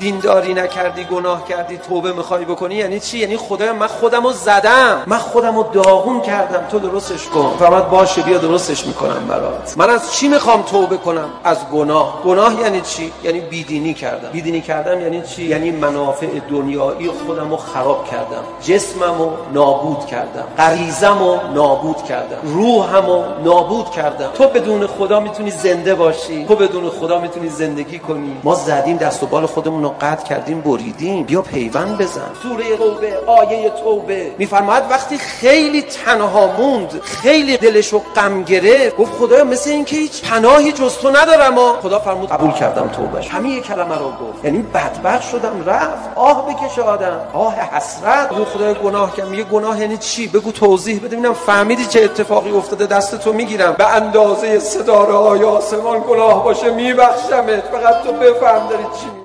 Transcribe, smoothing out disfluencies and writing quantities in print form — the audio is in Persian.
دینداری نکردی، گناه کردی، توبه میخوای بکنی یعنی چی؟ یعنی خدایا من خودمو زدم، من خودمو داغون کردم، تو درستش کن. فرمود باشه بیا درستش میکنم برات. من از چی میخوام توبه کنم؟ از گناه. گناه یعنی چی؟ یعنی بیدینی کردم. بیدینی کردم یعنی چی؟ یعنی منافع دنیایی خودمو خراب کردم، جسممو نابود کردم، غریزمو نابود کردم، روحمو نابود کردم. تو بدون خدا میتونی زنده باشی، تو بدون خدا میتونی زندگی کنی. ما زدیم دست و بال خودمون رو قطع کردیم، بریدیم. بیا پیوند بزن. سوره توبه آیه توبه میفرماید وقتی خیلی تنها موند، خیلی دلشو غم گرفت، گفت خدایا مثل این که هیچ پناهی جز تو ندارم. خدا فرمود قبول کردم توبهش. همین کلمه رو گفت، یعنی بدبخت شدم رفت. آه بکشه آدم، آه حسرت. او خدای گناه کردم. یه گناه یعنی چی؟ بگو توضیح بده ببینم فهمیدی چه اتفاقی افتاده؟ دستتو میگیرم به اندازه ستاره های آسمان گناه باشه میبخشمت، فقط تو بفهم داری چی